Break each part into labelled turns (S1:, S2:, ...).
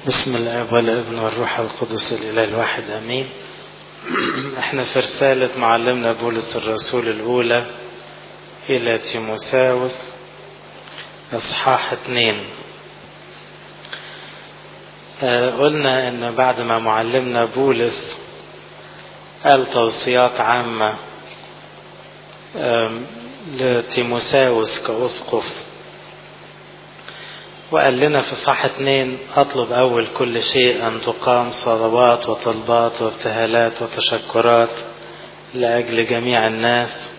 S1: بسم الاب والابن والروح القدس الاله الواحد امين. احنا في رسالة معلمنا بولس الرسول الاولى الى تيموثاوس اصحاح 2. قلنا ان بعد ما معلمنا بولس قال توصيات عامة لتيموثاوس كأسقف، وقال لنا في صح 2: أطلب أول كل شيء أن تقام صلوات وطلبات وابتهالات وتشكرات لأجل جميع الناس.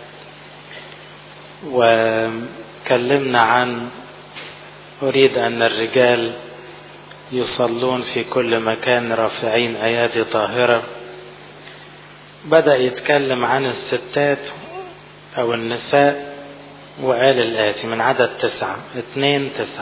S1: وكلمنا عن أريد أن الرجال يصلون في كل مكان رافعين أيادي طاهرة. بدأ يتكلم عن الستات أو النساء وقال الآتي من عدد 2:9: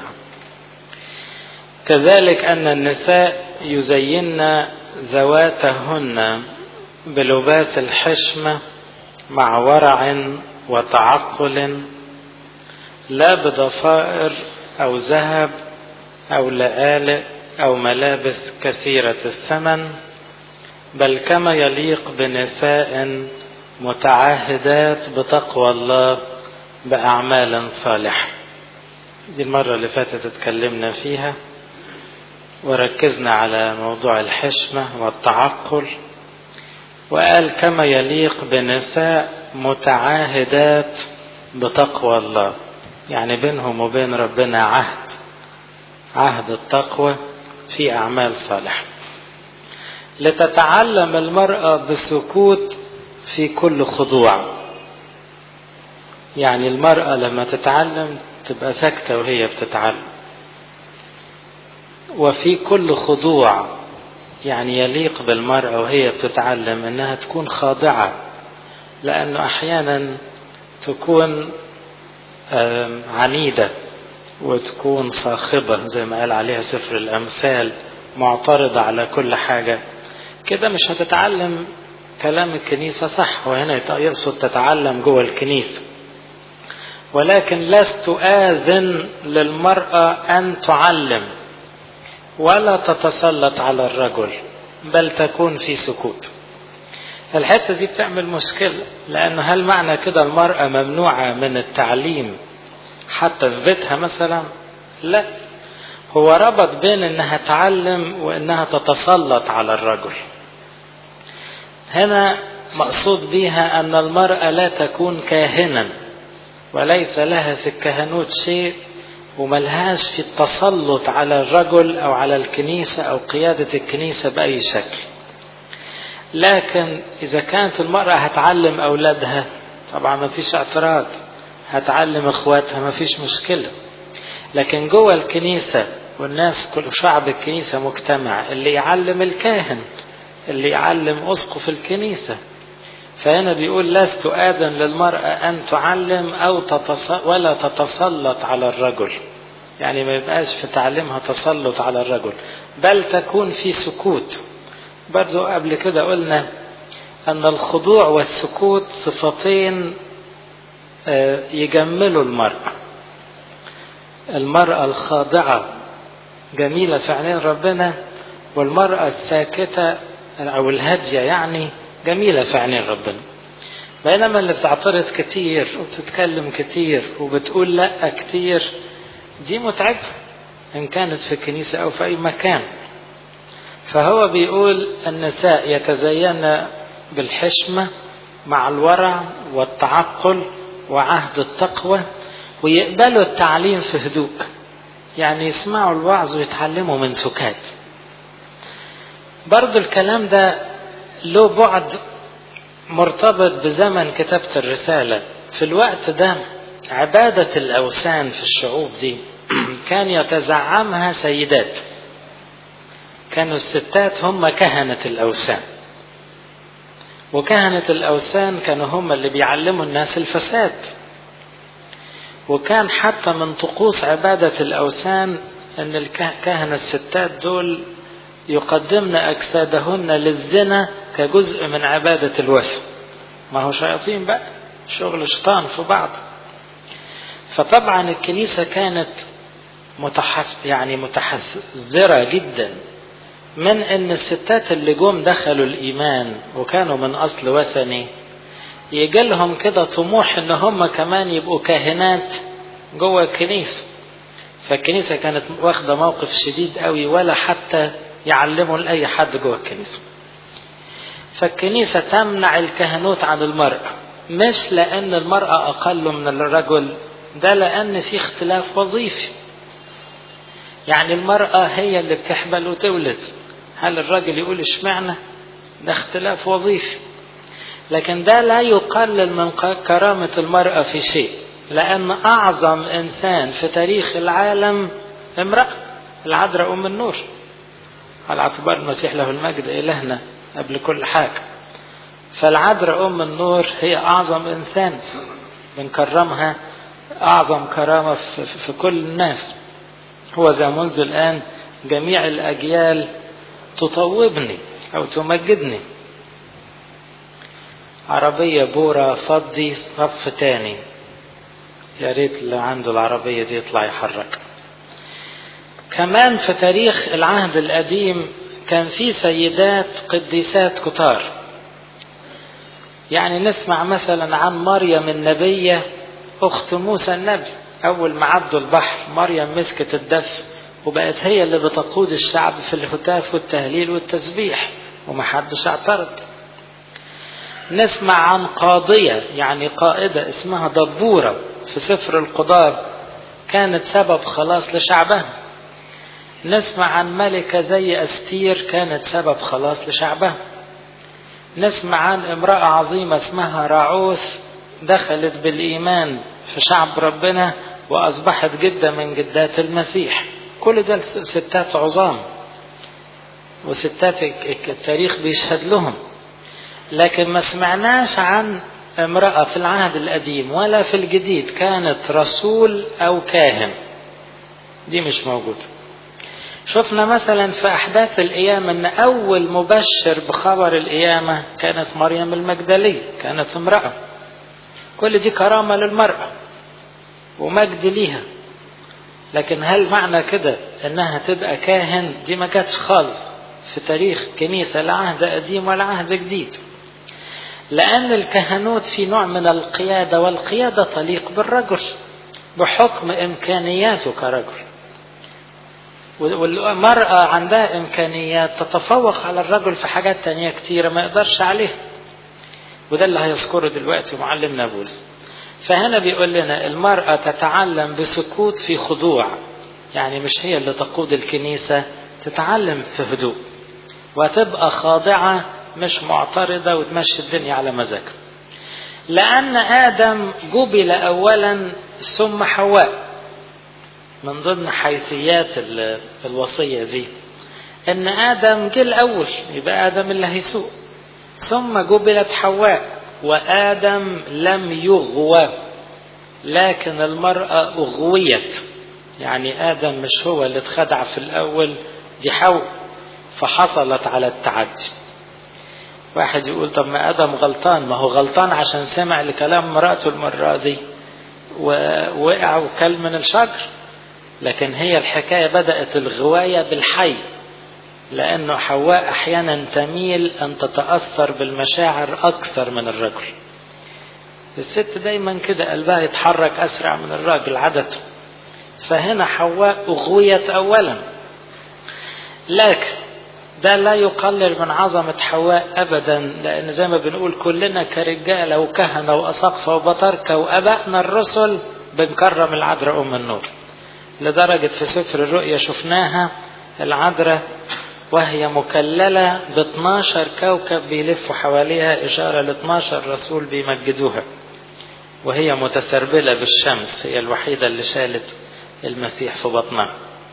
S1: كذلك أن النساء يزين ذواتهن بلباس الحشمة مع ورع وتعقل، لا بضفائر أو ذهب أو لآلئ أو ملابس كثيرة الثمن، بل كما يليق بنساء متعاهدات بتقوى الله بأعمال صالحة. دي المرة اللي فاتت اتكلمنا فيها وركزنا على موضوع الحشمة والتعقل، وقال كما يليق بنساء متعاهدات بتقوى الله، يعني بينهم وبين ربنا عهد التقوى في أعمال صالحة. لتتعلم المرأة بسكوت في كل خضوع، يعني المرأة لما تتعلم تبقى ساكتة وهي بتتعلم. وفي كل خضوع يعني يليق بالمرأة وهي بتتعلم انها تكون خاضعة، لانه احيانا تكون عنيدة وتكون صاخبة زي ما قال عليها سفر الامثال، معترضة على كل حاجة كده، مش هتتعلم كلام الكنيسة صح. وهنا يقصد تتعلم جوه الكنيسة، ولكن لست آذن للمرأة أن تعلم ولا تتسلط على الرجل، بل تكون في سكوت. الحتة دي بتعمل مشكلة، لأنه هل معنى كده المرأة ممنوعة من التعليم حتى في بيتها مثلا؟ لا، هو ربط بين انها تعلم وانها تتسلط على الرجل. هنا مقصود بيها ان المرأة لا تكون كاهنا، وليس لها في الكهنوت شيء، وملهاش في التسلط على الرجل أو على الكنيسة أو قيادة الكنيسة بأي شكل. لكن إذا كانت المرأة هتعلم أولادها طبعا ما فيش اعتراض، هتعلم إخواتها ما فيش مشكلة. لكن جوه الكنيسة والناس كل شعب الكنيسة مجتمع، اللي يعلم الكاهن، اللي يعلم أسقف الكنيسة. فهنا بيقول لست آذن للمرأة أن تعلم أو ولا تتسلط على الرجل، يعني ما يبقاش في تعليمها تسلط على الرجل، بل تكون في سكوت. برضو قبل كده قلنا أن الخضوع والسكوت صفتين يجملوا المرأة. المرأة الخاضعة جميلة في عينين ربنا، والمرأة الساكتة أو الهادية يعني جميلة في عينين ربنا. بينما اللي بتعترض كتير وبتتكلم كتير وبتقول لا كتير، دي متعبة إن كانت في الكنيسة أو في أي مكان. فهو بيقول النساء يتزين بالحشمة مع الورع والتعقل وعهد التقوى، ويقبلوا التعليم في هدوء، يعني يسمعوا الوعظ ويتعلموا من سكات. برضو الكلام ده له بعد مرتبط بزمن كتابة الرسالة. في الوقت ده عبادة الأوثان في الشعوب دي كان يتزعمها سيدات، كانوا الستات هم كهنة الأوثان، وكهنة الأوثان كانوا هم اللي بيعلموا الناس الفساد. وكان حتى من طقوس عبادة الأوثان أن الكهنة الستات دول يقدمن أجسادهن للزنا كجزء من عبادة الوثن. ما هو شياطين بقى، شغل شيطان في بعض. فطبعا الكنيسة كانت متحذرة جدا من ان الستات اللي جم دخلوا الايمان وكانوا من اصل وثني يجي لهم كده طموح ان هم كمان يبقوا كاهنات جوه الكنيسة. فالكنيسة كانت واخدة موقف شديد قوي، ولا حتى يعلموا لأي حد جوه الكنيسة. فالكنيسة تمنع الكهنوت عن المرأة، مش لأن المرأة أقل من الرجل، ده لأن في اختلاف وظيفي. يعني المرأة هي اللي بتحبل وتولد، هل الرجل يقول اشمعنى؟ ده اختلاف وظيفي. لكن ده لا يقلل من كرامة المرأة في شيء، لأن أعظم إنسان في تاريخ العالم امرأة، العذراء أم النور، على اعتبار المسيح له المجد إلهنا قبل كل حاجة. فالعذراء أم النور هي أعظم إنسان بنكرمها، أعظم كرامة في كل الناس. هو ذا منذ الآن جميع الأجيال تطوبني أو تمجدني. عربية بورة فضي صف تاني، يا ريت اللي عنده العربية دي يطلع يحرك. كمان في تاريخ العهد القديم كان في سيدات قديسات كتار. يعني نسمع مثلا عن مريم النبية أخت موسى النبي، أول ما عدوا البحر مريم مسكت الدف وبقت هي اللي بتقود الشعب في الهتاف والتهليل والتسبيح ومحدش اعترض. نسمع عن قاضية يعني قائدة اسمها دبورة في سفر القضاء، كانت سبب خلاص لشعبها. نسمع عن ملكة زي أستير كانت سبب خلاص لشعبها. نسمع عن امرأة عظيمة اسمها راعوث دخلت بالإيمان في شعب ربنا وأصبحت جدة من جدات المسيح. كل ده ستات عظام وستات التاريخ بيشهد لهم. لكن ما سمعناش عن امرأة في العهد القديم ولا في الجديد كانت رسول أو كاهن، دي مش موجودة. شفنا مثلا في أحداث القيامة أن أول مبشر بخبر القيامة كانت مريم المجدلية، كانت امرأة. كل دي كرامة للمرأة ومجد ليها. لكن هل معنى كده أنها تبقى كاهن؟ دي ما كانتش خالص في تاريخ كنيسة لا عهد قديم ولا عهد جديد. لأن الكهنوت في نوع من القيادة، والقيادة تليق بالرجل بحكم إمكانياته كرجل. والمرأة عندها إمكانيات تتفوق على الرجل في حاجات تانية كتيرة ما يقدرش عليها، وده اللي هيذكره دلوقتي معلمنا بولس. فهنا بيقول لنا المرأة تتعلم بسكوت في خضوع، يعني مش هي اللي تقود الكنيسة، تتعلم في هدوء وتبقى خاضعة مش معترضة وتمشي الدنيا على مزاجها. لأن آدم جبل أولا ثم حواء. من ضمن حيثيات الوصية دي ان آدم جه الأول، يبقى آدم اللي هيسوق، ثم جبلت حواء، وآدم لم يغوى لكن المرأة أغويت. يعني آدم مش هو اللي اتخدع في الأول، دي حواء، فحصلت على التعدي. واحد يقول طب ما آدم غلطان، ما هو غلطان عشان سمع لكلام مراته المرة دي ووقع وكل من الشجر. لكن هي الحكاية بدأت الغواية بالحي، لأنه حواء أحيانا تميل أن تتأثر بالمشاعر أكثر من الرجل. الست دايما كده قلبها يتحرك أسرع من الرجل عادة. فهنا حواء أغويت أولا، لكن ده لا يقلل من عظمة حواء أبدا، لأن زي ما بنقول كلنا كرجالة وكهنة وأساقفة وبطاركة وأبائنا الرسل بنكرم العذراء أم النور. لدرجة في سفر الرؤيا شفناها العذراء وهي مكللة ب12 كوكب بيلفوا حواليها، إشارة ل12 رسول بيمجدوها، وهي متسربلة بالشمس، هي الوحيدة اللي شالت المسيح في بطنها.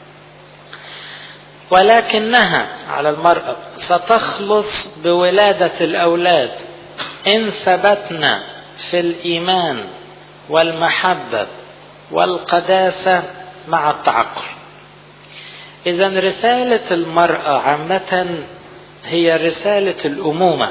S1: ولكنها على المرأة ستخلص بولادة الأولاد إن ثبتنا في الإيمان والمحبة والقداسة مع التعقل. إذن رسالة المرأة عامة هي رسالة الأمومة.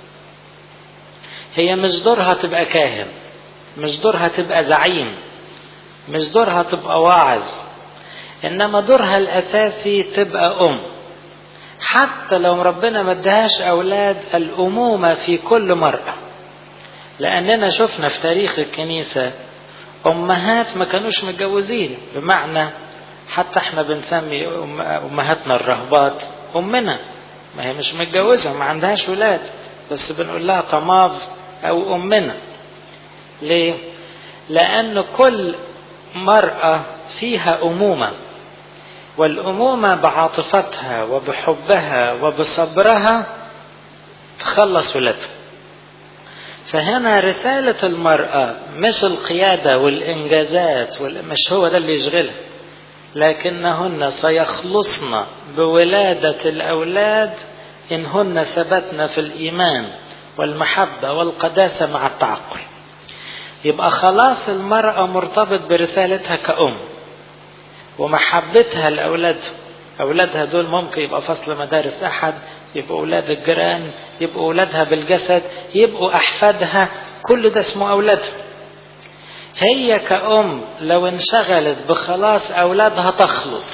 S1: هي مش دورها تبقى كاهن، مش دورها تبقى زعيم، مش دورها تبقى واعظ، إنما دورها الأساسي تبقى أم. حتى لو ربنا ما ادهاش أولاد، الأمومة في كل مرأة. لأننا شفنا في تاريخ الكنيسة أمهات ما كانوش متجوزين، بمعنى حتى احنا بنسمي أمهاتنا الرهبات أمنا، ما هي مش متجوزة ما عندهاش ولاد، بس بنقول لها طماف أو أمنا. ليه؟ لأن كل مرأة فيها أمومة، والأمومة بعاطفتها وبحبها وبصبرها تخلص ولادها. فهنا رسالة المرأة مش القيادة والإنجازات، مش هو ده اللي يشغلها، لكنهن سيخلصن بولادة الأولاد إنهن ثبتن في الإيمان والمحبة والقداسة مع التعقل. يبقى خلاص المرأة مرتبط برسالتها كأم ومحبتها لأولادها. أولادها دول ممكن يبقى فصل مدارس أحد، يبقوا أولاد الجيران، يبقوا أولادها بالجسد، يبقوا أحفادها، كل ده اسمه أولادها. هي كأم لو انشغلت بخلاص أولادها تخلص.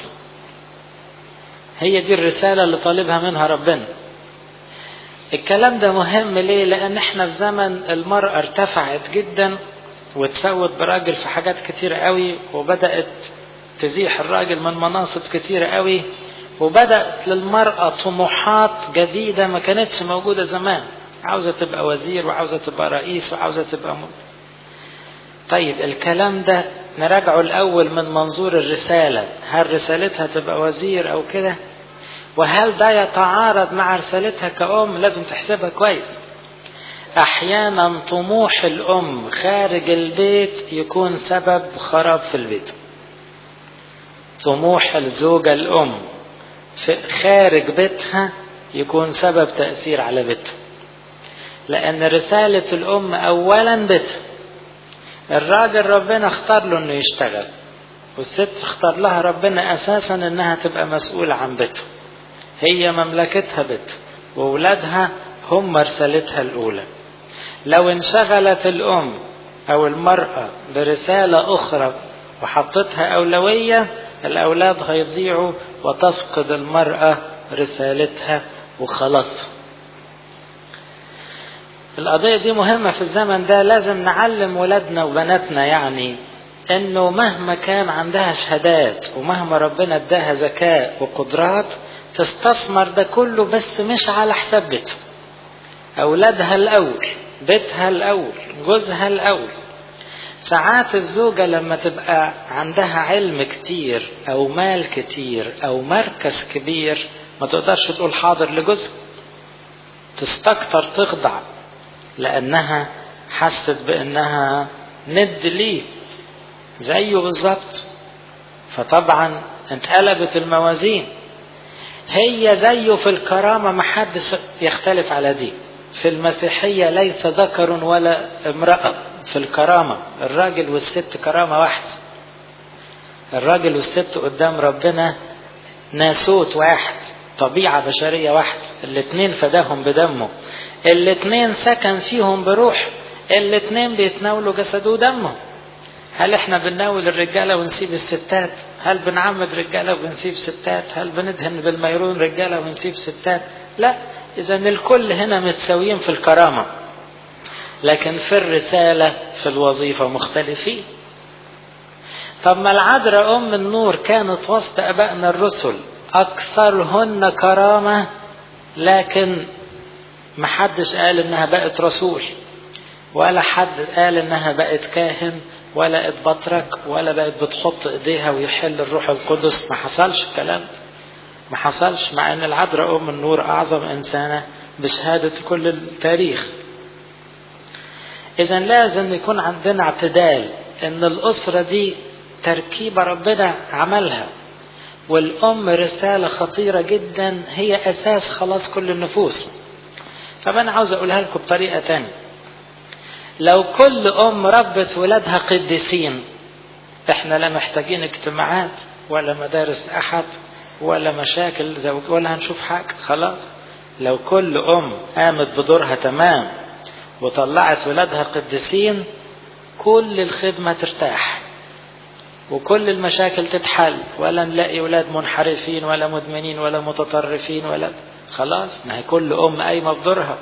S1: هي دي الرسالة اللي طالبها منها ربنا. الكلام ده مهم ليه؟ لأن احنا في زمن المرأة ارتفعت جدا وتسوت براجل في حاجات كتيرة قوي، وبدأت تزيح الراجل من مناصب كتيرة قوي، وبدأت للمرأة طموحات جديدة ما كانتش موجودة زمان. عاوزة تبقى وزير، وعاوزة تبقى رئيس، وعاوزة تبقى طيب الكلام ده نراجعه الأول من منظور الرسالة. هل رسالتها تبقى وزير أو كده؟ وهل ده يتعارض مع رسالتها كأم؟ لازم تحسبها كويس. أحيانا طموح الأم خارج البيت يكون سبب خراب في البيت. طموح الزوجة الأم في خارج بيتها يكون سبب تأثير على بيتها، لأن رسالة الأم أولا بيتها. الراجل ربنا اختار له انه يشتغل، والست اختار لها ربنا أساسا انها تبقى مسؤولة عن بيتها. هي مملكتها بيتها، وولادها هم رسالتها الأولى. لو انشغلت الأم أو المرأة برسالة أخرى وحطتها أولوية، الأولاد هيضيعوا وتفقد المرأة رسالتها وخلاص. القضية دي مهمة في الزمن ده. لازم نعلم ولادنا وبناتنا يعني انه مهما كان عندها شهادات ومهما ربنا اداها ذكاء وقدرات، تستثمر ده كله بس مش على حساب بيتها. أولادها الأول، بيتها الأول، جوزها الأول. ساعات الزوجة لما تبقى عندها علم كتير أو مال كتير أو مركز كبير ما تقدرش تقول حاضر لجوزها، تستكتر تخضع، لأنها حست بأنها ند ليه زيه بالظبط. فطبعا انتقلبت الموازين. هي زيه في الكرامة، محدش يختلف على دي. في المسيحية ليس ذكر ولا امرأة في الكرامة، الراجل والست كرامة واحد. الراجل والست قدام ربنا ناسوت واحد، طبيعة بشرية واحد، الاتنين فداهم بدمه، الاتنين سكن فيهم بروح، الاتنين بيتناولوا جسده ودمه. هل احنا بنناول الرجالة ونسيب الستات؟ هل بنعمد رجالة ونسيب ستات؟ هل بندهن بالميرون رجالة ونسيب ستات؟ لا. إذا الكل هنا متساويين في الكرامة، لكن في الرسالة في الوظيفة مختلفين. طب ما العذراء أم النور كانت وسط أبائنا الرسل أكثرهن كرامة، لكن محدش قال إنها بقت رسول، ولا حد قال إنها بقت كاهن، ولا بقت بطرك، ولا بقت بتحط إيديها ويحل الروح القدس. ما حصلش الكلام ده، ما حصلش، مع ان العذراء ام النور اعظم انسانة بشهادة كل التاريخ. اذا لازم يكون عندنا اعتدال، ان الاسرة دي تركيبة ربنا عملها، والام رسالة خطيرة جدا، هي اساس خلاص كل النفوس. طب انا عاوز اقولها لكم بطريقة تانية. لو كل ام ربت ولادها قديسين، احنا لا محتاجين اجتماعات ولا مدارس احد ولا مشاكل زوج ولا هنشوف حاجة. خلاص، لو كل قامت بدورها تمام وطلعت ولادها قديسين، كل الخدمة ترتاح. وكل المشاكل تتحل، ولا نلاقي أولاد منحرفين ولا مدمنين ولا متطرفين ولا خلاص، ما هي كل قايمة بدورها.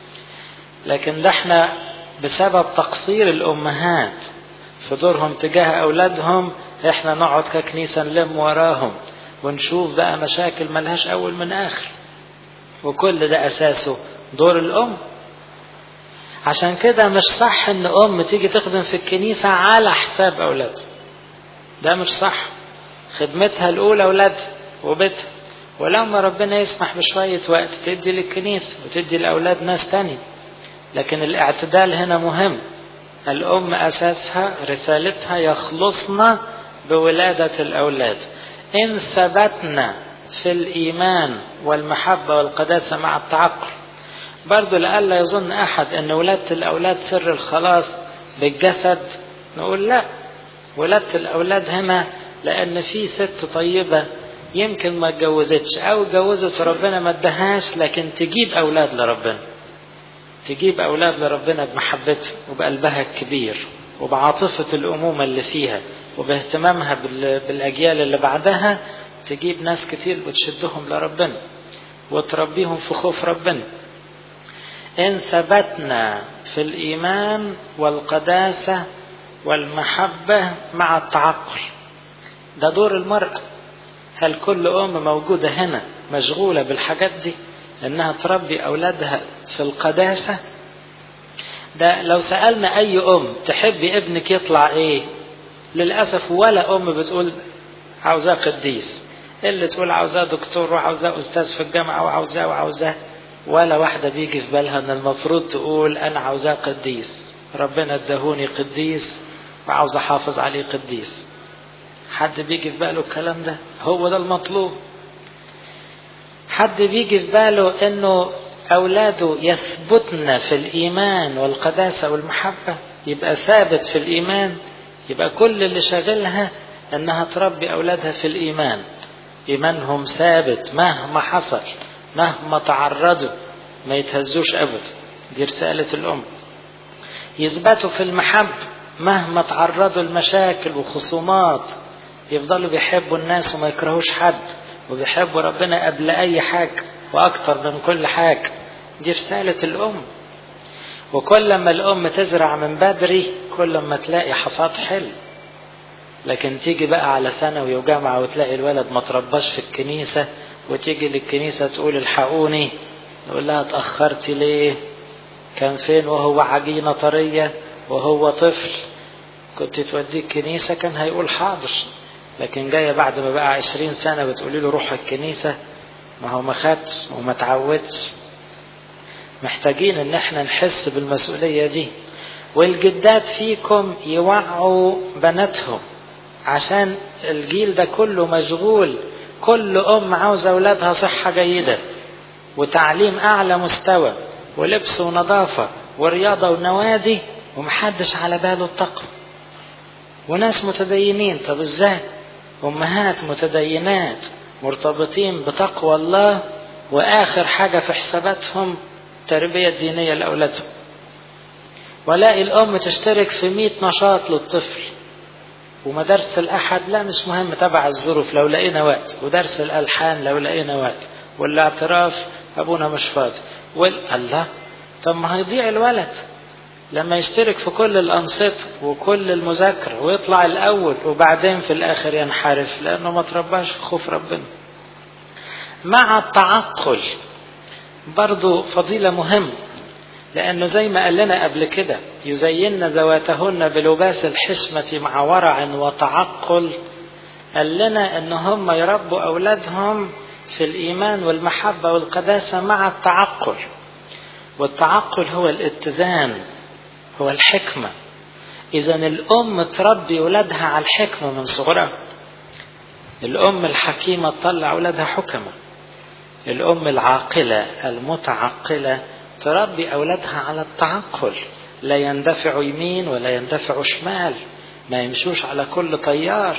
S1: لكن ده احنا بسبب تقصير الأمهات في دورهم تجاه أولادهم احنا نقعد ككنيسة نلم وراهم ونشوف بقى مشاكل ملهاش أول من آخر، وكل ده أساسه دور الأم. عشان كده مش صح ان أم تيجي تخدم في الكنيسة على حساب أولادها، ده مش صح. خدمتها الأولى أولادها وبيتها، ولما ربنا يسمح بشوية وقت تدي للكنيسة وتدي لأولاد ناس تاني. لكن الاعتدال هنا مهم. الأم أساسها رسالتها يخلصنا بولادة الأولاد. إن ثبتنا في الإيمان والمحبة والقداسة مع التعقل. برضو لألا يظن أحد أن ولادة الأولاد سر الخلاص بالجسد، نقول لا، ولادة الأولاد هنا لأن في ست طيبة يمكن ما اتجوزتش أو اتجوزت ربنا ما ادهاش، لكن تجيب أولاد لربنا، تجيب أولاد لربنا بمحبتها وبقلبها الكبير وبعاطفة الأمومة اللي فيها وباهتمامها بالأجيال اللي بعدها، تجيب ناس كتير وتشدهم لربنا وتربيهم في خوف ربنا. إن ثبتنا في الإيمان والقداسة والمحبة مع التعقل. ده دور المرأة. هل كل أم موجودة هنا مشغولة بالحاجات دي إنها تربي أولادها في القداسة؟ ده لو سألنا أي أم تحبي ابنك يطلع إيه، للأسف ولا أم بتقول عاوزاه قديس، اللي تقول عاوزاه دكتور وعاوزاه أستاذ في الجامعة وعاوزاه، ولا واحدة بيجي في بالها أن المفروض تقول أنا عاوزاه قديس، ربنا ادهوني قديس وعاوز أحافظ عليه قديس. حد بيجي في باله الكلام ده؟ هو ده المطلوب. حد بيجي في باله أنه أولاده يثبتن في الإيمان والقداسة والمحبة، يبقى ثابت في الإيمان، يبقى كل اللي شغلها أنها تربي أولادها في الإيمان، إيمانهم ثابت مهما حصل، مهما تعرضوا ما يتهزوش أبدا. دي رسالة الأم. يثبتوا في المحبة مهما تعرضوا المشاكل وخصومات، يفضلوا بيحبوا الناس وما يكرهوش حد، وبيحبوا ربنا قبل أي حاجة وأكتر من كل حاجة. دي رسالة الأم. وكل ما الأم تزرع من بدري كل ما تلاقي حصاد حلو. لكن تيجي بقى على ثانوي وجامعة وتلاقي الولد ما ترباش في الكنيسة، وتيجي للكنيسة تقول الحقوني، نقول لها اتأخرتي ليه؟ كان فين وهو عجينة طرية وهو طفل؟ كنت توديه الكنيسة كان هيقول حاضر. لكن جاية بعد ما بقى 20 سنة بتقولي له روح الكنيسة، ما هو ما خدش وما تعودش. محتاجين ان احنا نحس بالمسؤولية دي. والجدات فيكم يوعوا بناتهم، عشان الجيل ده كله مشغول. كل أم عاوزة أولادها صحة جيدة وتعليم أعلى مستوى ولبس ونظافة ورياضة ونوادي، ومحدش على باله التقوى. وناس متدينين، طب ازاي؟ أمهات متدينات مرتبطين بتقوى الله، وآخر حاجة في حساباتهم تربية دينية لأولادهم. ولاقي الأم تشترك في 100 نشاط للطفل، ومدارس الأحد لا مش مهم تبع الظروف لو لقينا وقت، ودرس الألحان لو لقينا وقت، والاعتراف أبونا مش فاضي، الله. طب ما هيضيع الولد لما يشترك في كل الأنشطة وكل المذاكرة ويطلع الأول وبعدين في الآخر ينحرف لأنه ما ترباش في خوف ربنا. مع التعقل برضو فضيلة مهم، لأنه زي ما قال لنا قبل كده يزين ذواتهن بلباس الحشمة مع ورع وتعقل. قال لنا أن هم يربوا أولادهم في الإيمان والمحبة والقداسة مع التعقل. والتعقل هو الاتزان، هو الحكمة. إذن الأم تربي أولادها على الحكمة من صغرها. الأم الحكيمة تطلع أولادها حكمة. الأم العاقلة المتعقلة تربي أولادها على التعقل، لا يندفعوا يمين ولا يندفعوا شمال، ما يمشوش على كل طيار،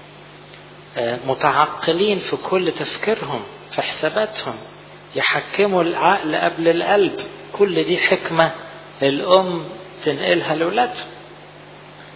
S1: متعقلين في كل تفكيرهم في حساباتهم، يحكموا العقل قبل القلب. كل دي حكمة الأم تنقلها لأولادها.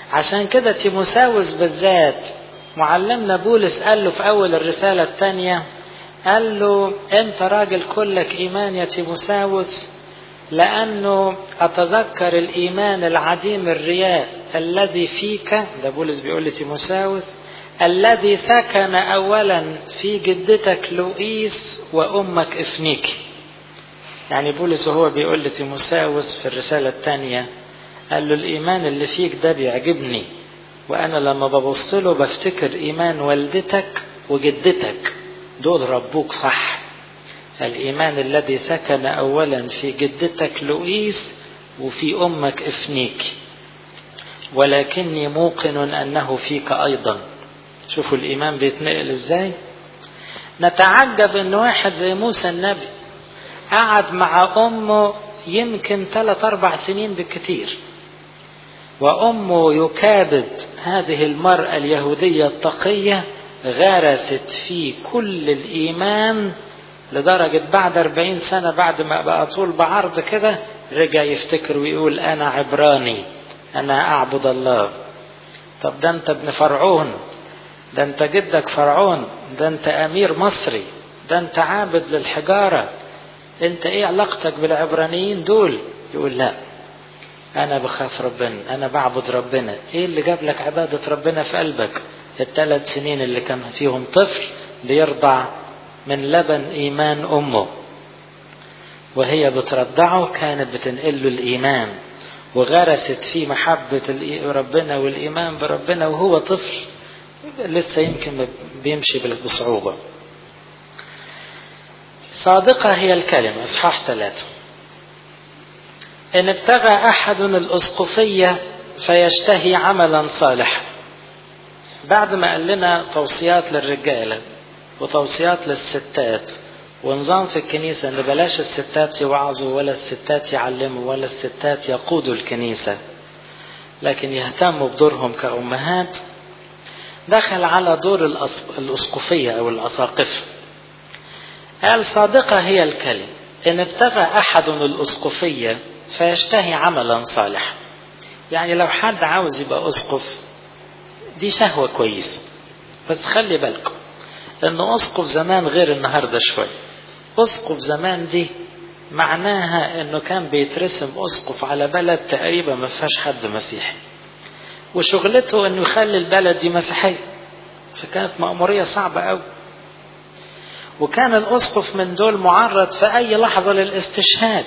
S1: عشان كده تيموساوس بالذات معلمنا بولس قال له في أول الرسالة الثانية، قال له أنت راجل كلك إيمان يا تيموساوس، لأنه أتذكر الإيمان العديم الرياء الذي فيك، ده بولس بيقول لتيموساوس، الذي سكن أولا في جدتك لوئيس وأمك إفنيكي. يعني بولس وهو بيقول لتيموساوس في الرسالة الثانية، قال له الإيمان اللي فيك ده بيعجبني، وأنا لما ببص له بفتكر إيمان والدتك وجدتك، دول ربوك صح. الإيمان الذي سكن أولا في جدتك لوئيس وفي أمك إفنيكي، ولكني موقن أنه فيك أيضا. شوفوا الإيمان بيتنقل إزاي. نتعجب أن واحد زي موسى النبي قعد مع أمه يمكن 3-4 سنين بالكثير، وأمه يكابد هذه المرأة اليهودية التقية، غرست فيه كل الإيمان، لدرجة بعد 40 سنة بعد ما بقى طول بعرض كده رجع يفتكر ويقول أنا عبراني، أنا أعبد الله. طب ده أنت ابن فرعون، ده أنت جدك فرعون، ده أنت أمير مصري، ده أنت عابد للحجارة، أنت إيه علاقتك بالعبرانيين دول؟ يقول لا، أنا بخاف ربنا، أنا بعبد ربنا. إيه اللي جاب لك عبادة ربنا في قلبك؟ 3 سنين اللي كان فيهم طفل بيرضع من لبن إيمان أمه، وهي بترضعه كانت بتنقل له الإيمان، وغرست فيه محبة ربنا والإيمان بربنا وهو طفل لسه يمكن بيمشي بصعوبة. صادقة هي الكلمة، إصحاح 3. إن ابتغى أحد الأسقفية فيشتهي عملا صالحا. بعد ما قال لنا توصيات للرجالة وتوصيات للستات ونظام في الكنيسة ان بلاش الستات يوعظوا ولا الستات يعلموا ولا الستات يقودوا الكنيسة، لكن يهتموا بدورهم كأمهات، دخل على دور الأسقفية أو الأساقفة. قال صادقة هي الكلمة، إن ابتغى أحد الأسقفية فيشتهي عملا صالحا. يعني لو حد عاوز يبقى أسقف دي شهوة كويسة، بس خلي بالكم إنه أسقف زمان غير النهاردة شوي. أسقف زمان دي معناها إنه كان بيترسم أسقف على بلد تقريبا ما فيهاش حد مسيحي، وشغلته إنه يخلي البلد دي مسيحية، فكانت مأمورية صعبة أوي. وكان الأسقف من دول معرض في أي لحظة للاستشهاد.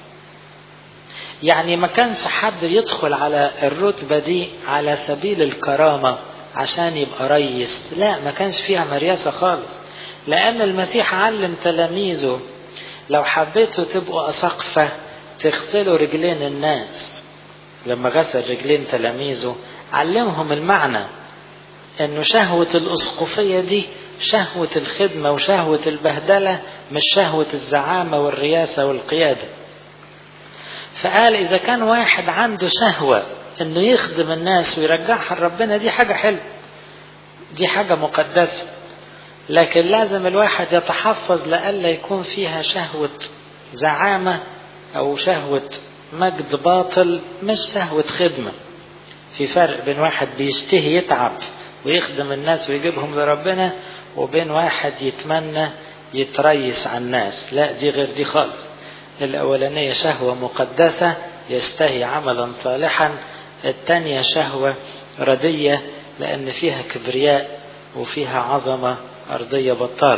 S1: يعني ما كانش حد يدخل على الرتبة دي على سبيل الكرامة عشان يبقى رئيس، لا، ما كانش فيها مرياسة خالص، لأن المسيح علم تلاميذه لو حبيتوا تبقوا أساقفة تغسلوا رجلين الناس. لما غسل رجلين تلاميذه علمهم المعنى أنه شهوة الأسقفية دي شهوة الخدمة وشهوة البهدلة، مش شهوة الزعامة والرياسة والقيادة. فقال إذا كان واحد عنده شهوة أنه يخدم الناس ويرجعها لربنا دي حاجة حلوة، دي حاجة مقدسة، لكن لازم الواحد يتحفظ لألا يكون فيها شهوة زعامة أو شهوة مجد باطل، مش شهوة خدمة. في فرق بين واحد بيشتهي يتعب ويخدم الناس ويجيبهم لربنا، وبين واحد يتمنى يتريس على الناس، لا، دي غير دي خالص. الأولانية شهوة مقدسة يشتهي عملا صالحا، الثانية شهوة ردية لأن فيها كبرياء وفيها عظمة أرضية بطال.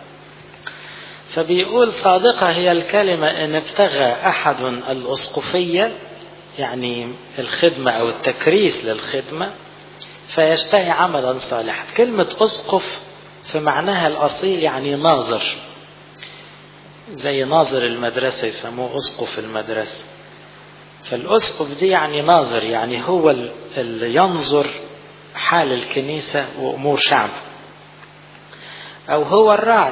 S1: فبيقول صادقة هي الكلمة إن ابتغى أحد الأسقفية، يعني الخدمة أو التكريس للخدمة، فيشتهي عملا صالحا. كلمة أسقف في معناها الأصيل يعني ناظر، زي ناظر المدرسة يسموه أسقف المدرسة. فالأسقف دي يعني ناظر، يعني هو اللي ينظر حال الكنيسة وأمور شعب، أو هو الراعي.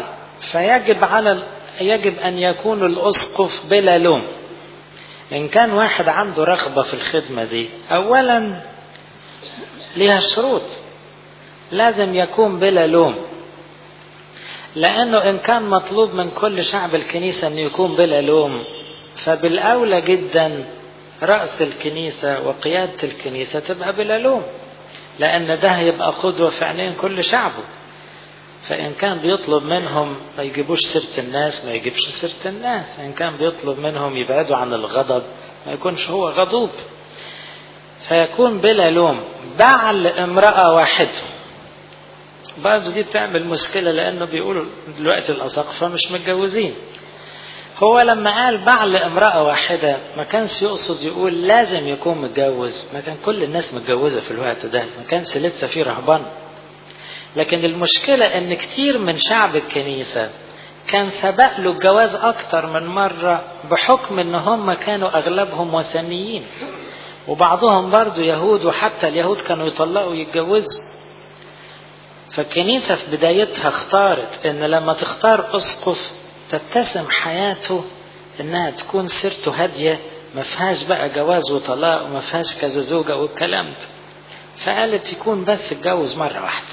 S1: يجب أن يكون الأسقف بلا لوم. إن كان واحد عنده رغبة في الخدمة دي، أولا لها شروط، لازم يكون بلا لوم، لأنه إن كان مطلوب من كل شعب الكنيسة أن يكون بلا لوم، فبالأولى جدا رأس الكنيسة وقيادة الكنيسة تبقى بلا لوم، لأن ده هيبقى قدوة في عينين كل شعبه. فإن كان بيطلب منهم ما يجيبوش سيرة الناس ما يجيبش سيرة الناس، إن كان بيطلب منهم يبعدوا عن الغضب ما يكونش هو غضوب، فيكون بلا لوم. بعل امرأة واحدة برضه دي بتعمل مشكلة، لأنه بيقولوا دلوقتي الأساقفة مش متجوزين. هو لما قال بعل امرأة واحدة ما كانش يقصد يقول لازم يكون متجوز، ما كان كل الناس متجوزة في الوقت ده، ما كانش لسه في رهبان. لكن المشكلة ان كتير من شعب الكنيسة كان سبق له الجواز اكتر من مرة، بحكم ان هم كانوا اغلبهم وثنيين، وبعضهم برضو يهود، وحتى اليهود كانوا يطلقوا يتجوزوا. فالكنيسة في بدايتها اختارت ان لما تختار اسقف تتسم حياته انها تكون سيرته هادية، ما فيهاش بقى جواز وطلاق وما فيهاش كذا زوجة والكلام ده. فقالت يكون بس اتجوز مرة واحدة.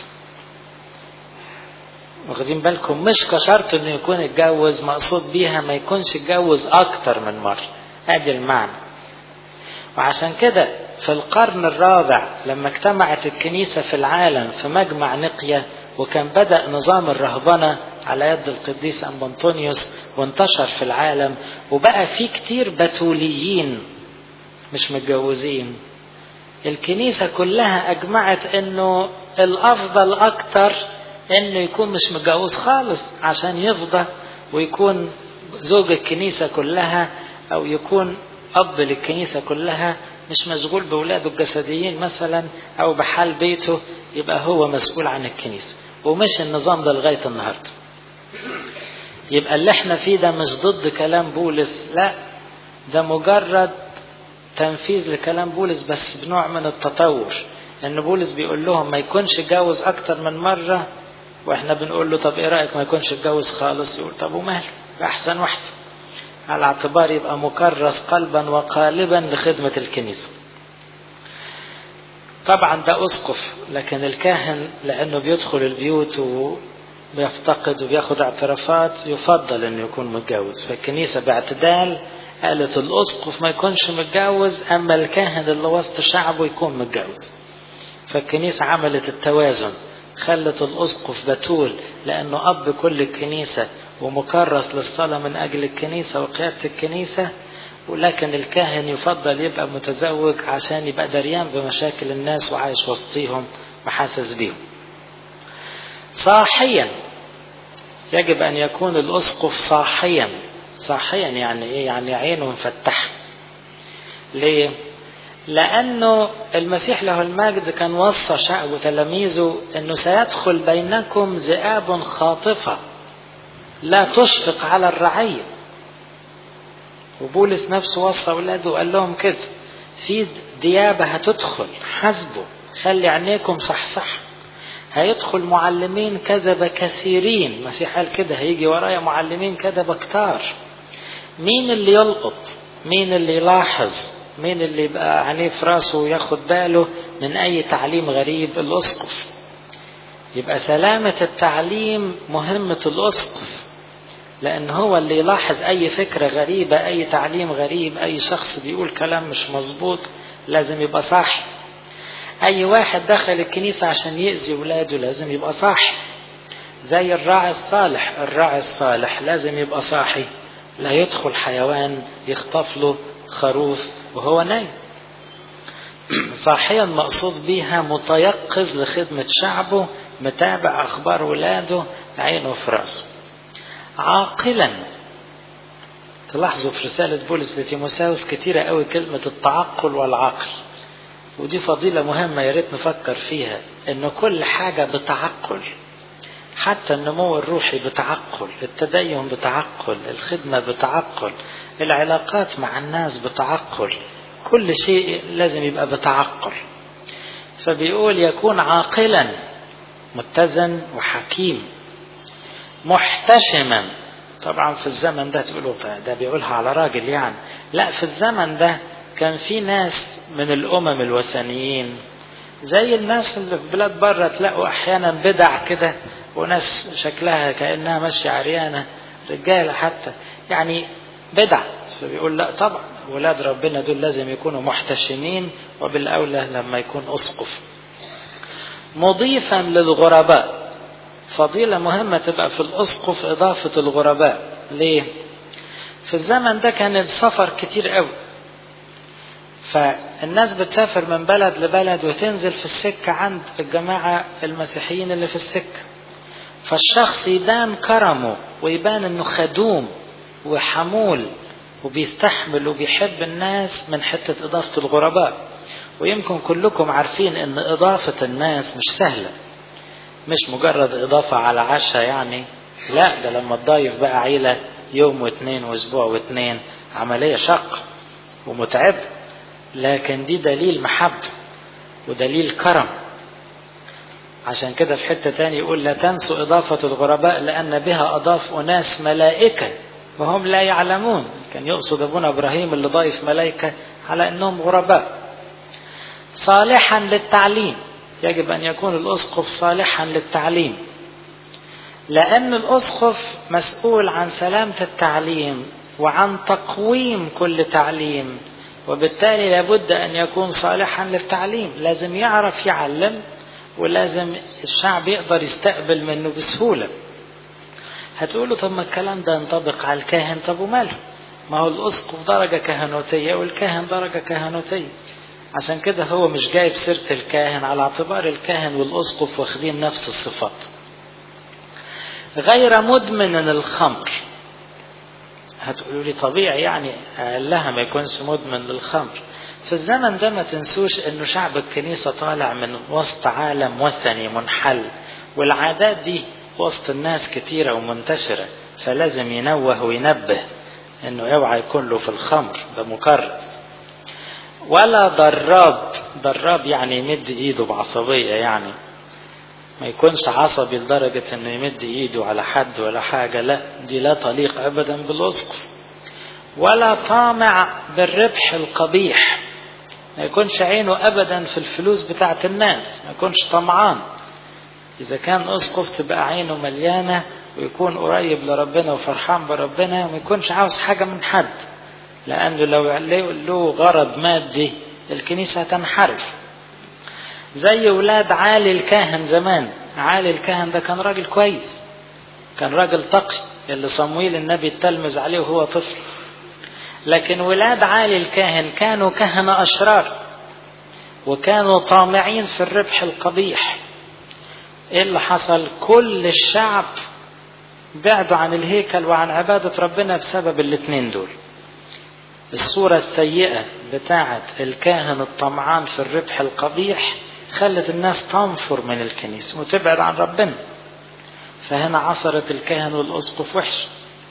S1: واخدين بالكم؟ مش كشرط انه يكون اتجوز، مقصود بيها ما يكونش اتجوز اكتر من مرة، ادي المعنى. وعشان كده في القرن الرابع لما اجتمعت الكنيسة في العالم في مجمع نقية، وكان بدأ نظام الرهبنة على يد القديس أنطونيوس وانتشر في العالم، وبقى في كتير بتوليين مش متجوزين، الكنيسة كلها أجمعت أنه الأفضل أكتر أنه يكون مش متجوز خالص، عشان يفضى ويكون زوج الكنيسة كلها، أو يكون أب للكنيسة كلها، مش مشغول بولاده الجسديين مثلا أو بحال بيته، يبقى هو مسؤول عن الكنيسة. ومش النظام ده لغاية النهاردة. يبقى اللي احنا فيه ده مش ضد كلام بولس، لا، ده مجرد تنفيذ لكلام بولس بس بنوع من التطور. ان بولس بيقول لهم ما يكونش اتجوز اكتر من مرة، واحنا بنقول له طب ايه رأيك ما يكونش اتجوز خالص؟ يقول طب وماله، احسن واحدة، على اعتبار يبقى مكرس قلبا وقالبا لخدمة الكنيسة. طبعا ده أسقف، لكن الكاهن لأنه بيدخل البيوت وبيفتقد وبياخد اعترافات يفضل أنه يكون متجوز. فالكنيسة باعتدال قالت الأسقف ما يكونش متجوز، أما الكاهن اللي وسط شعبه يكون متجوز. فالكنيسة عملت التوازن، خلت الأسقف بتول لأنه أب كل الكنيسة ومكرس للصلاة من أجل الكنيسة وقيادة الكنيسة، ولكن الكاهن يفضل يبقى متزوج عشان يبقى دريان بمشاكل الناس وعايش وسطيهم وحاسس بيهم. صاحيا، يجب أن يكون الأسقف صاحيا. صاحيا يعني إيه؟ يعني عينه مفتحة. ليه؟ لأنه المسيح له المجد كان وصى شعبه وتلاميذه أنه سيدخل بينكم ذئاب خاطفة لا تشفق على الرعية. وبولس نفسه وصى أولاده وقال لهم كده، في ديابة هتدخل، حسبوا، خلي عينيكم صحصح، هيدخل معلمين كذبة كثيرين. المسيح قال كده، هيجي ورايا معلمين كذبة كتار. مين اللي يلقط؟ مين اللي يلاحظ؟ مين اللي يبقى عينيه في راسه وياخد باله من أي تعليم غريب؟ الأسقف. يبقى سلامة التعليم مهمة الأسقف، لأن هو اللي يلاحظ أي فكرة غريبة، أي تعليم غريب، أي شخص بيقول كلام مش مظبوط لازم يبقى صاحي. أي واحد دخل الكنيسة عشان يأذي ولاده لازم يبقى صاحي. زي الراعي الصالح، الراعي الصالح لازم يبقى صاحي، لا يدخل حيوان يخطف له خروف وهو نايم. صاحيا مقصود بيها متيقظ لخدمة شعبه، متابع أخبار ولاده، عينه في راسه. عاقلا، تلاحظوا في رسالة بولس لتيموثاوس كتيرة قوي كلمة التعقل والعقل، ودي فضيلة مهمة يا ريت نفكر فيها، إنه كل حاجة بتعقل، حتى النمو الروحي بتعقل، التدين بتعقل، الخدمة بتعقل، العلاقات مع الناس بتعقل، كل شيء لازم يبقى بتعقل. فبيقول يكون عاقلا، متزن وحكيم، محتشما. طبعا في الزمن ده تقولوا ده بيقولها على راجل يعني، لا، في الزمن ده كان في ناس من الأمم الوثنيين زي الناس اللي في بلاد بره، تلاقوا أحيانا بدع كده وناس شكلها كأنها ماشية عريانة، رجالة حتى، يعني بدعة. فبيقول لا طبعا ولاد ربنا دول لازم يكونوا محتشمين، وبالأولى لما يكون أسقف. مضيفا للغرباء، فضيلة مهمة تبقى في الأسقف إضافة الغرباء. ليه؟ في الزمن ده كان السفر كتير قوي، فالناس بتسافر من بلد لبلد وتنزل في السكة عند الجماعة المسيحيين اللي في السكة، فالشخص يبان كرمه ويبان انه خدوم وحمول وبيستحمل وبيحب الناس من حتة إضافة الغرباء. ويمكن كلكم عارفين ان إضافة الناس مش سهلة، مش مجرد إضافة على عشاء يعني، لا ده لما تضايف بقى عيلة يوم واثنين واسبوع واثنين، عملية شق ومتعب، لكن دي دليل محبة ودليل كرم. عشان كده في حتة تاني يقول لا تنسوا إضافة الغرباء لأن بها أضاف أناس ملائكة وهم لا يعلمون. كان يقصد أبونا إبراهيم اللي ضايف ملائكة على أنهم غرباء. صالحا للتعليم، يجب أن يكون الأسقف صالحا للتعليم، لأن الأسقف مسؤول عن سلامة التعليم وعن تقويم كل تعليم، وبالتالي لابد أن يكون صالحا للتعليم. لازم يعرف يعلم، ولازم الشعب يقدر يستقبل منه بسهولة. هتقولوا طب ما الكلام ده ينطبق على الكاهن، طب وماله؟ ما هو الأسقف درجة كهنوتية والكاهن درجة كهنوتية. عشان كده هو مش جايب سيرة الكاهن على اعتبار الكاهن والأسقف واخدين نفس الصفات. غير مدمن للخمر. هتقولوا لي طبيعي يعني أقلها ما يكونش مدمن للخمر. في الزمن ده ما تنسوش انه شعب الكنيسة طالع من وسط عالم وثني منحل، والعادات دي وسط الناس كتيرة ومنتشرة، فلازم ينوه وينبه انه اوعى يكون له في الخمر، ده مكرس. ولا ضراب يعني يمد ايده بعصبية، يعني ما يكونش عصبي لدرجة انه يمد ايده على حد ولا حاجة، لا دي لا تليق ابدا بالاسقف. ولا طامع بالربح القبيح، ما يكونش عينه ابدا في الفلوس بتاعت الناس، ما يكونش طمعان. اذا كان اسقف تبقى عينه مليانة ويكون قريب لربنا وفرحان بربنا، وما يكونش عاوز حاجة من حد، لانه لو له غرض مادي الكنيسة تنحرف. زي ولاد عالي الكاهن زمان. عالي الكاهن ده كان راجل كويس، كان راجل تقي اللي صمويل النبي التلمذ عليه وهو طفل. لكن ولاد عالي الكاهن كانوا كهنة أشرار، وكانوا طامعين في الربح القبيح. ايه اللي حصل؟ كل الشعب بعدوا عن الهيكل وعن عبادة ربنا بسبب الاثنين دول. الصورة السيئة بتاعت الكاهن الطمعان في الربح القبيح خلت الناس تنفر من الكنيسة وتبعد عن ربنا، فهنا عصرت الكاهن والأسقف وحش.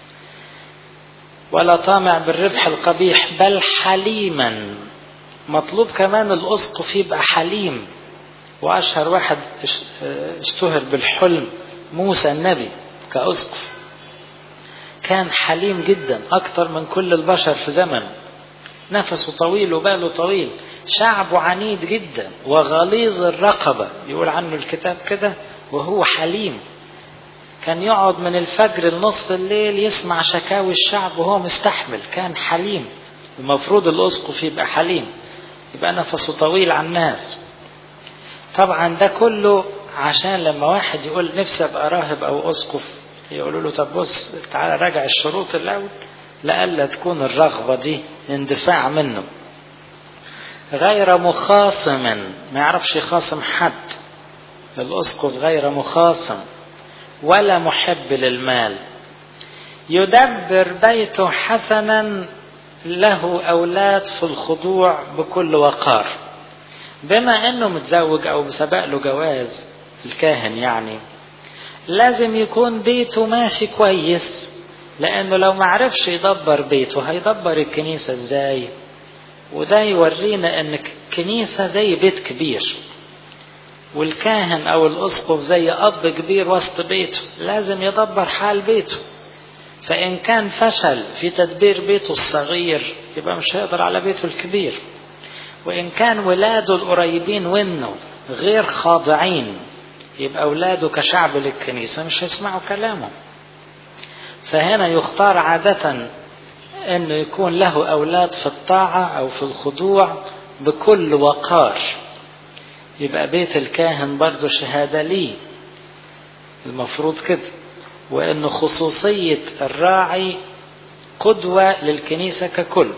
S1: ولا طامع بالربح القبيح بل حليما. مطلوب كمان الأسقف يبقى حليم، وأشهر واحد اشتهر بالحلم موسى النبي كأسقف، كان حليم جدا أكتر من كل البشر في زمنه، نفسه طويل وباله طويل، شعبه عنيد جدا وغليظ الرقبة يقول عنه الكتاب كده، وهو حليم. كان يقعد من الفجر لنص الليل يسمع شكاوي الشعب وهو مستحمل، كان حليم. المفروض الأسقف يبقى حليم، يبقى نفسه طويل عن الناس. طبعا ده كله عشان لما واحد يقول نفسي ابقى راهب او اسقف، يقولوا له طب بص تعالى راجع الشروط الاول، لألا تكون الرغبة دي اندفاع منه. غير مخاصم، ما يعرفش يخاصم حد الاسقف، غير مخاصم ولا محب للمال. يدبر بيته حسنا، له أولاد في الخضوع بكل وقار. بما أنه متزوج أو سبق له جواز الكاهن، يعني لازم يكون بيته ماشي كويس، لأنه لو معرفش يدبر بيته هيدبر الكنيسة إزاي؟ وده يورينا أن الكنيسة زي بيت كبير، والكاهن أو الأسقف زي أب كبير وسط بيته، لازم يدبر حال بيته. فإن كان فشل في تدبير بيته الصغير يبقى مش هيقدر على بيته الكبير. وإن كان ولاده القريبين منه غير خاضعين يبقى ولاده كشعب للكنيسة مش هيسمعوا كلامه. فهنا يختار عادة انه يكون له اولاد في الطاعة او في الخضوع بكل وقار. يبقى بيت الكاهن برضو شهادة ليه، المفروض كده. وانه خصوصية الراعي قدوة للكنيسة ككل.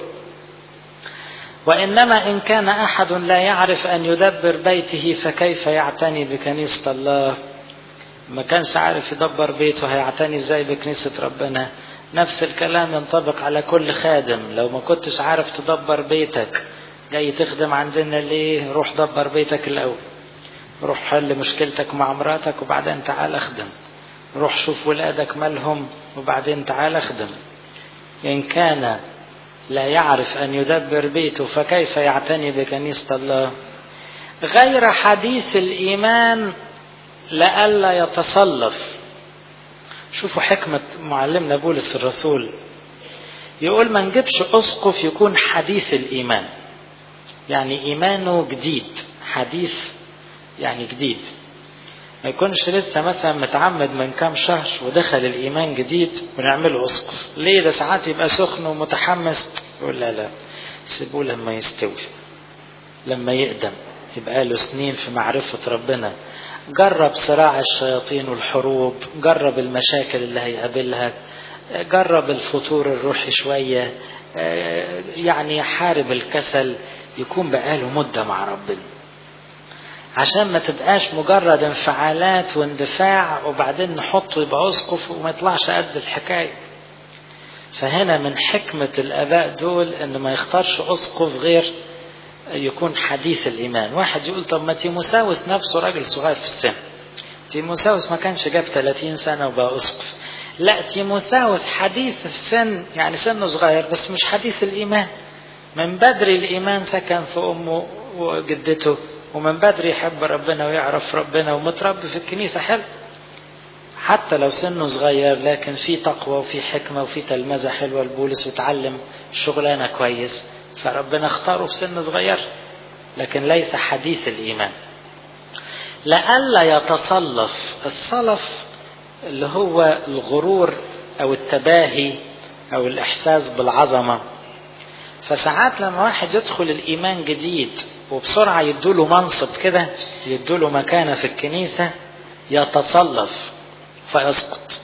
S1: وإنما إن كان أحد لا يعرف أن يدبر بيته فكيف يعتني بكنيسة الله؟ ما كانش عارف يدبر بيته هيعتني ازاي بكنيسة ربنا؟ نفس الكلام ينطبق على كل خادم. لو ما كنتش عارف تدبر بيتك، جاي تخدم عندنا ليه؟ روح دبر بيتك الأول، روح حل مشكلتك مع مراتك وبعدين تعال اخدم، روح شوف ولادك مالهم وبعدين تعال اخدم. إن كان لا يعرف أن يدبر بيته فكيف يعتني بكنيسة الله؟ غير حديث الإيمان لئلا يتصلف. شوفوا حكمة معلمنا بولس الرسول، يقول ما نجيبش أسقف يكون حديث الإيمان، يعني إيمانه جديد. حديث يعني جديد، ما يكونش لسه مثلا متعمد من كام شهر ودخل الإيمان جديد ونعمله أسقف. ليه؟ ده ساعات يبقى سخن ومتحمس. يقول لا سيبوه لما يستوي، لما يقدم، يبقى له سنين في معرفة ربنا، جرب صراع الشياطين والحروب، جرب المشاكل اللي هيقابلها، جرب الفتور الروحي شوية، يعني حارب الكسل، يكون بقاله مدة مع ربنا، عشان ما تبقاش مجرد انفعالات واندفاع وبعدين نحطه يبقى أسقف وما يطلعش قد الحكاية. فهنا من حكمة الآباء دول إن ما يختارش أسقف غير يكون حديث الإيمان. واحد يقول طب ما تيموساوس نفسه راجل صغير في السن، تيموساوس ما كانش جاب 30 سنة وبقى أسقف. لا، تيموساوس حديث السن، يعني سنه صغير بس مش حديث الإيمان. من بدري الإيمان سكن في أمه وجدته، ومن بدري يحب ربنا ويعرف ربنا ومتربي في الكنيسة حلو. حتى لو سنه صغير لكن في تقوى وفي حكمة وفي تلمذة حلوة لبولس وتعلم الشغلانة كويس، فربنا اختاره في سن صغير، لكن ليس حديث الإيمان. لئلا يتصلف. الصلف اللي هو الغرور أو التباهي أو الإحساس بالعظمة. فساعات لما واحد يدخل الإيمان جديد وبسرعة يدوله منصب كده، يدوله مكانة في الكنيسة، يتصلف فيسقط.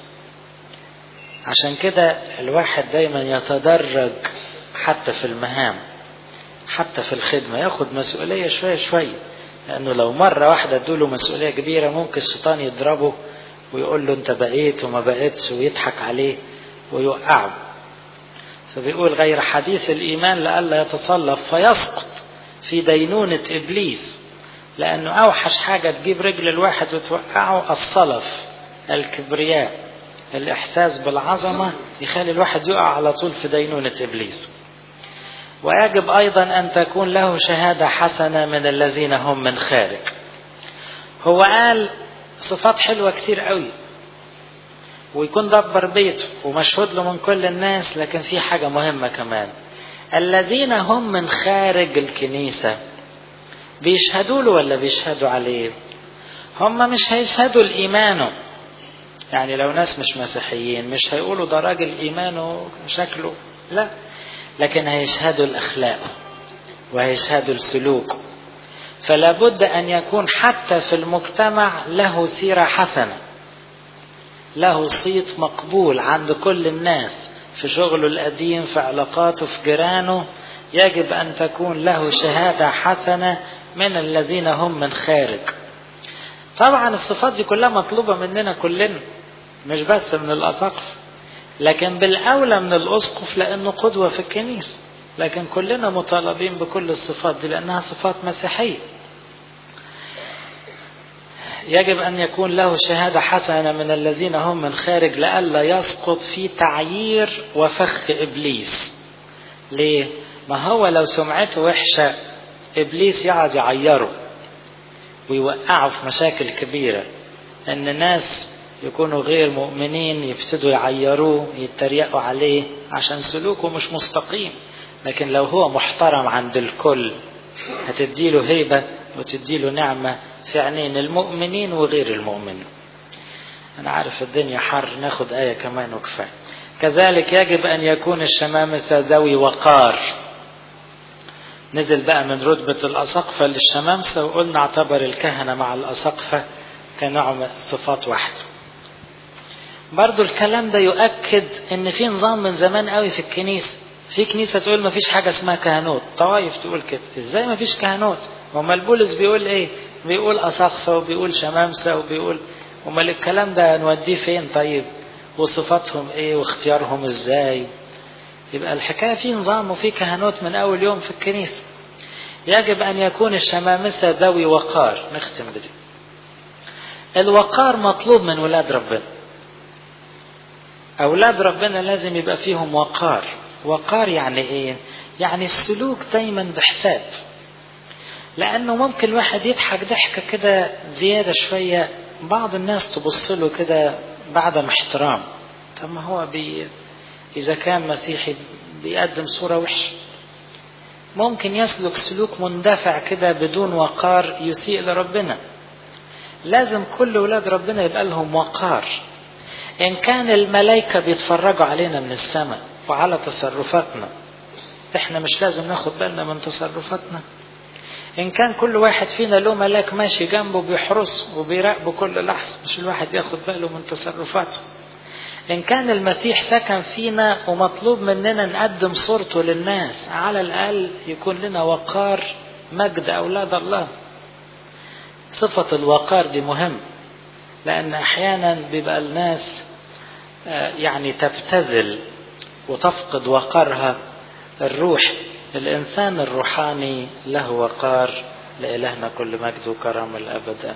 S1: عشان كده الواحد دايما يتدرج حتى في المهام، حتى في الخدمة، ياخد مسؤولية شوية شوية، لأنه لو مرة واحدة ادوله مسؤولية كبيرة ممكن الشيطان يضربه ويقول له انت بقيت وما بقيتش، ويضحك عليه ويوقعه. فبيقول غير حديث الإيمان لئلا يتصلف فيسقط في دينونة إبليس. لأنه أوحش حاجة تجيب رجل الواحد وتوقعه الصلف، الكبرياء، الإحساس بالعظمة، يخلي الواحد يقع على طول في دينونة إبليس. ويجب أيضا أن تكون له شهادة حسنة من الذين هم من خارج. هو قال صفات حلوة كتير قوي، ويكون دبر بيته ومشهود له من كل الناس، لكن في حاجة مهمة كمان، الذين هم من خارج الكنيسة بيشهدوا له ولا بيشهدوا عليه؟ هم مش هيشهدوا الإيمانه، يعني لو ناس مش مسيحيين مش هيقولوا ده راجل إيمانه شكله، لا، لكن هيشهدوا الأخلاق وهيشهدوا السلوك. فلا بد أن يكون حتى في المجتمع له سيرة حسنة، له صيت مقبول عند كل الناس، في شغله القديم، في علاقاته، في جيرانه، يجب أن تكون له شهادة حسنة من الذين هم من خارج. طبعا الصفات دي كلها مطلوبة مننا كلنا، مش بس من الأساقفة، لكن بالأولى من الأسقف لأنه قدوة في الكنيسة، لكن كلنا مطالبين بكل الصفات دي لأنها صفات مسيحية. يجب أن يكون له شهادة حسنة من الذين هم من خارج لئلا يسقط في تعيير وفخ إبليس. ليه؟ ما هو لو سمعته وحشة إبليس يقعد يعيره ويوقعه في مشاكل كبيرة، أن الناس يكونوا غير مؤمنين يبتدوا يعيروه، يتريقوا عليه عشان سلوكه مش مستقيم. لكن لو هو محترم عند الكل هتديله هيبة وتديله نعمة في عينين المؤمنين وغير المؤمنين. أنا عارف الدنيا حر، ناخد آية كمان وكفاية. كذلك يجب أن يكون الشمامسة ذوي وقار. نزل بقى من رتبة الأساقفة للشمامسة، وقلنا اعتبر الكهنة مع الأساقفة كنوع من صفات واحدة. برضو الكلام ده يؤكد ان في نظام من زمان قوي في الكنيسة. في كنيسة تقول ما فيش حاجة اسمها كهنوت، طوائف تقول كده. ازاي ما فيش كهنوت؟ وما البولس بيقول ايه؟ بيقول أساقفة وبيقول شمامسة وبيقول، وما الكلام ده نوديه فين طيب؟ وصفاتهم ايه واختيارهم ازاي؟ يبقى الحكاية في نظام وفي كهنوت من اول يوم في الكنيسة. يجب ان يكون الشمامسة ذوي وقار. نختم بدي. الوقار مطلوب من ولاد ربنا. أولاد ربنا لازم يبقى فيهم وقار. وقار يعني إيه؟ يعني السلوك دايما بحساب. لأنه ممكن واحد يضحك ضحكة كده زيادة شوية، بعض الناس تبص له كده بعدم احترام. طب ما هو إذا كان مسيحي بيقدم صورة وحشة. ممكن يسلك سلوك مندفع كده بدون وقار يسيء لربنا. لازم كل ولاد ربنا يبقى لهم وقار. إن كان الملائكة بيتفرجوا علينا من السماء وعلى تصرفاتنا، إحنا مش لازم ناخد بالنا من تصرفاتنا؟ إن كان كل واحد فينا له ملاك ماشي جنبه بيحرس وبيراقبه كل لحظة، مش الواحد ياخد باله من تصرفاته؟ إن كان المسيح سكن فينا ومطلوب مننا نقدم صورته للناس، على الأقل يكون لنا وقار مجد أولاد الله. صفة الوقار دي مهم، لأن أحيانا بيبقى الناس يعني تبتذل وتفقد وقارها الروح. الإنسان الروحاني له وقار. لإلهنا كل مجد وكرم الأبد.